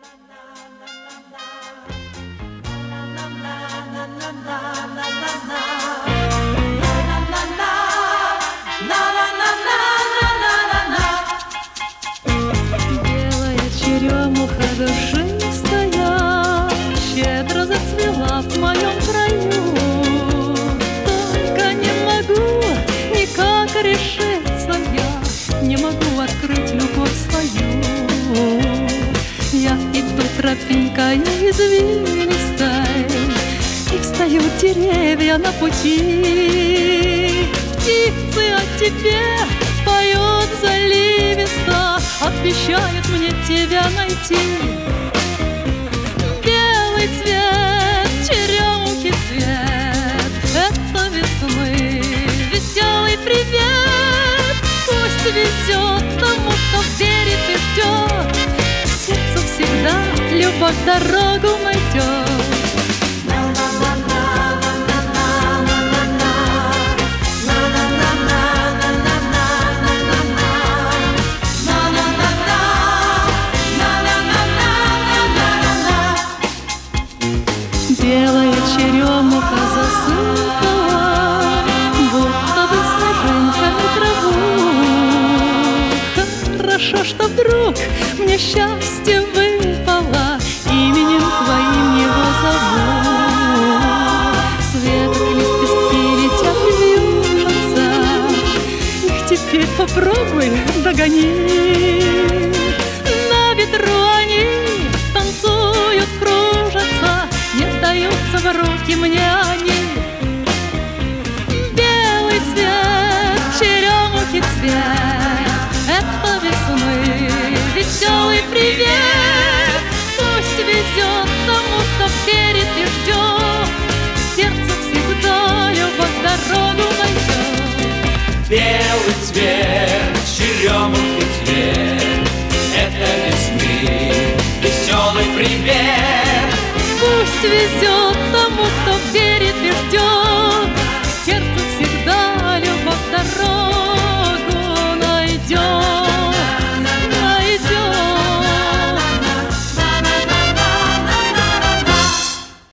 Белая черемуха душистая щедро зацвела в моем краю. Только не могу никак решиться я, не могу открыть любовь свою. Я иду тропинкой извилистой, и встают деревья на пути. Птицы о тебе поют заливисто, обещают мне тебя найти. Белый цвет, черемухи цвет, это весны веселый привет. Пусть везет тому, кто верит и ждет, к сердцу всегда любовь дорогу найдет. Белая черемуха засыпала, будто бы снежинками траву. Хорошо, что вдруг мне счастье выпало, именем твоим его зову. Светок лепестки летят и вьются, их теперь попробуй догони. На ветру они танцуют, кружатся, не даются в руки мне они. Белый цвет, черемухи цвет, это весны веселый привет. Пусть везет тому, кто верит и ждет, к сердцу всегда любовь дорогу найдет. Белый цвет, черемухи цвет, это весны веселый привет. Пусть везет тому, кто верит и ждет,